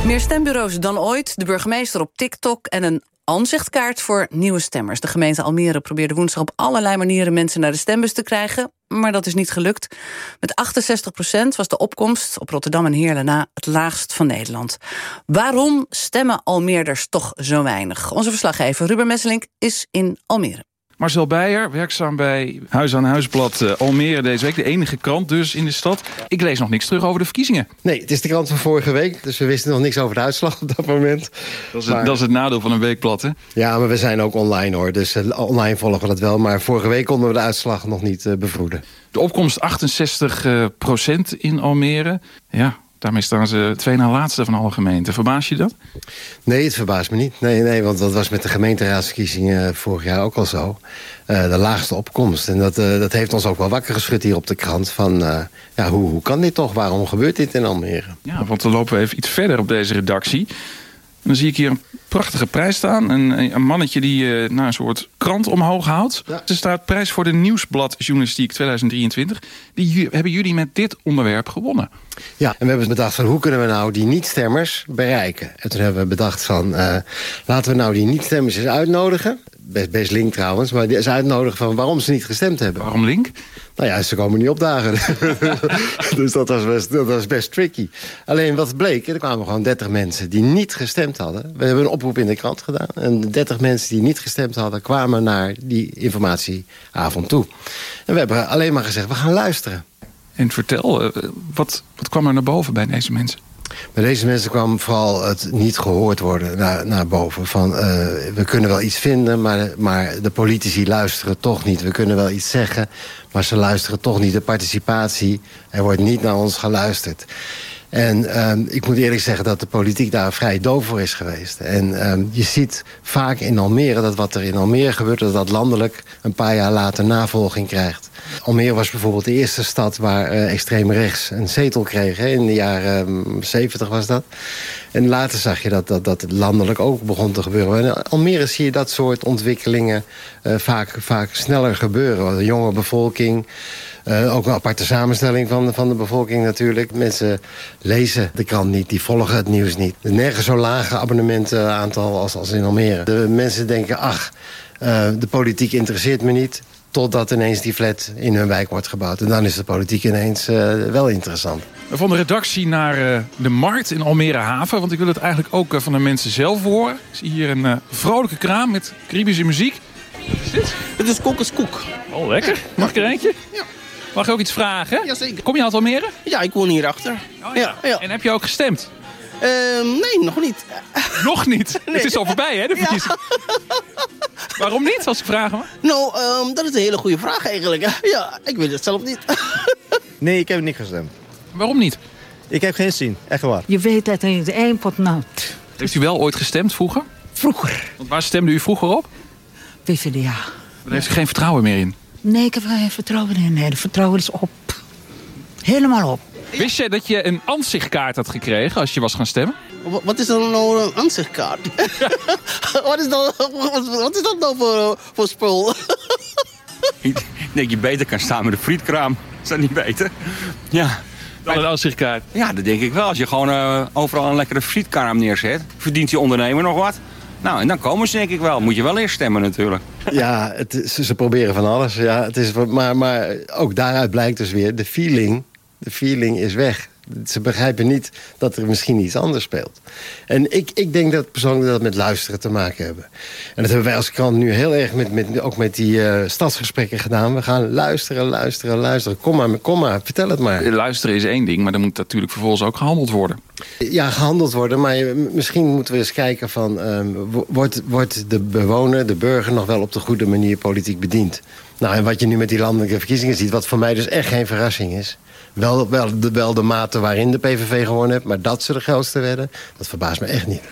Meer stembureaus dan ooit, de burgemeester op TikTok en een aanzichtkaart voor nieuwe stemmers. De gemeente Almere probeerde woensdag op allerlei manieren mensen naar de stembus te krijgen, maar dat is niet gelukt. Met 68% was de opkomst op Rotterdam en Heerlen na het laagst van Nederland. Waarom stemmen Almeerders toch zo weinig? Onze verslaggever Ruben Messelink is in Almere. Marcel Beijer, werkzaam bij Huis aan Huisblad Almere deze week. De enige krant dus in de stad. Ik lees nog niks terug over de verkiezingen. Nee, het is de krant van vorige week. Dus we wisten nog niks over de uitslag op dat moment. Dat is het nadeel van een weekblad, hè? Ja, maar we zijn ook online, hoor. Dus online volgen we dat wel. Maar vorige week konden we de uitslag nog niet bevroeden. De opkomst 68% in Almere. Ja, daarmee staan ze 2 na laatste van alle gemeenten. Verbaast je dat? Nee, het verbaast me niet. Nee, want dat was met de gemeenteraadsverkiezingen vorig jaar ook al zo. De laagste opkomst. En dat heeft ons ook wel wakker geschud hier op de krant. Van, hoe kan dit toch? Waarom gebeurt dit in Almere? Ja, want dan lopen we even iets verder op deze redactie. En dan zie ik hier een prachtige prijs staan. Een mannetje die een soort krant omhoog houdt. Ja. Er staat prijs voor de Nieuwsbladjournalistiek 2023. Die hebben jullie met dit onderwerp gewonnen. Ja, en we hebben bedacht van hoe kunnen we nou die niet-stemmers bereiken. En toen hebben we bedacht van laten we nou die niet-stemmers eens uitnodigen. Best link trouwens, maar die eens uitnodigen van waarom ze niet gestemd hebben. Waarom link? Nou ja, ze komen niet opdagen. Dus dat was best tricky. Alleen wat bleek, er kwamen gewoon 30 mensen die niet gestemd hadden. We hebben een oproep in de krant gedaan. En 30 mensen die niet gestemd hadden kwamen naar die informatieavond toe. En we hebben alleen maar gezegd, we gaan luisteren. En vertel, wat kwam er naar boven bij deze mensen? Bij deze mensen kwam vooral het niet gehoord worden naar boven. Van, we kunnen wel iets vinden, maar de politici luisteren toch niet. We kunnen wel iets zeggen, maar ze luisteren toch niet. De participatie, er wordt niet naar ons geluisterd. En ik moet eerlijk zeggen dat de politiek daar vrij doof voor is geweest. En je ziet vaak in Almere dat wat er in Almere gebeurt, dat landelijk een paar jaar later navolging krijgt. Almere was bijvoorbeeld de eerste stad waar extreem rechts een zetel kreeg. Hè? In de jaren 70 was dat. En later zag je dat het landelijk ook begon te gebeuren. In Almere zie je dat soort ontwikkelingen vaak sneller gebeuren. De jonge bevolking, ook een aparte samenstelling van de bevolking natuurlijk. Mensen lezen de krant niet, die volgen het nieuws niet. Nergens zo lage abonnementenaantal als in Almere. De mensen denken, de politiek interesseert me niet. Totdat ineens die flat in hun wijk wordt gebouwd. En dan is de politiek ineens wel interessant. Van de redactie naar de markt in Almere Haven. Want ik wil het eigenlijk ook van de mensen zelf horen. Ik zie hier een vrolijke kraam met Caribische muziek. Wat is dit? Het is Koekeskoek. Oh, lekker. Mag ik er eentje? Ja. Mag ik ook iets vragen? Jazeker. Kom je uit Almere? Ja, ik woon hierachter. Oh, ja. Ja. En heb je ook gestemd? Nee, nog niet. Nog niet? Nee. Het is al voorbij, hè, de verkiezing? Ja. Waarom niet, als ik vragen mag? Nou, dat is een hele goede vraag eigenlijk. Ja, ik weet het zelf niet. Nee, ik heb niet gestemd. Waarom niet? Ik heb geen zin, echt waar. Je weet dat hij de eindpot nat. Heeft u wel ooit gestemd vroeger? Vroeger. Want waar stemde u vroeger op? PvdA. Daar heeft u geen vertrouwen meer in? Nee, ik heb er geen vertrouwen in. Nee, de vertrouwen is op. Helemaal op. Wist jij dat je een aanzichtkaart had gekregen als je was gaan stemmen? Wat is dan nou een aanzichtkaart? Wat is dat nou voor spul? Ik denk je beter kan staan met een frietkraam. Is dat niet beter? Ja. Dan een aanzichtkaart? Ja, dat denk ik wel. Als je gewoon overal een lekkere frietkraam neerzet, verdient je ondernemer nog wat. Nou, en dan komen ze denk ik wel. Moet je wel eerst stemmen natuurlijk. Ja, ze proberen van alles. Ja, het is, maar ook daaruit blijkt dus weer, de feeling is weg. Ze begrijpen niet dat er misschien iets anders speelt. En ik denk dat persoonlijk dat met luisteren te maken hebben. En dat hebben wij als krant nu heel erg ook met die stadsgesprekken gedaan. We gaan luisteren. Kom maar, vertel het maar. Luisteren is één ding, maar dan moet natuurlijk vervolgens ook gehandeld worden. Ja, gehandeld worden, maar misschien moeten we eens kijken van wordt de bewoner, de burger nog wel op de goede manier politiek bediend? Nou, en wat je nu met die landelijke verkiezingen ziet, wat voor mij dus echt geen verrassing is. Wel de mate waarin de PVV gewonnen heeft, maar dat ze de grootste werden, dat verbaast me echt niet.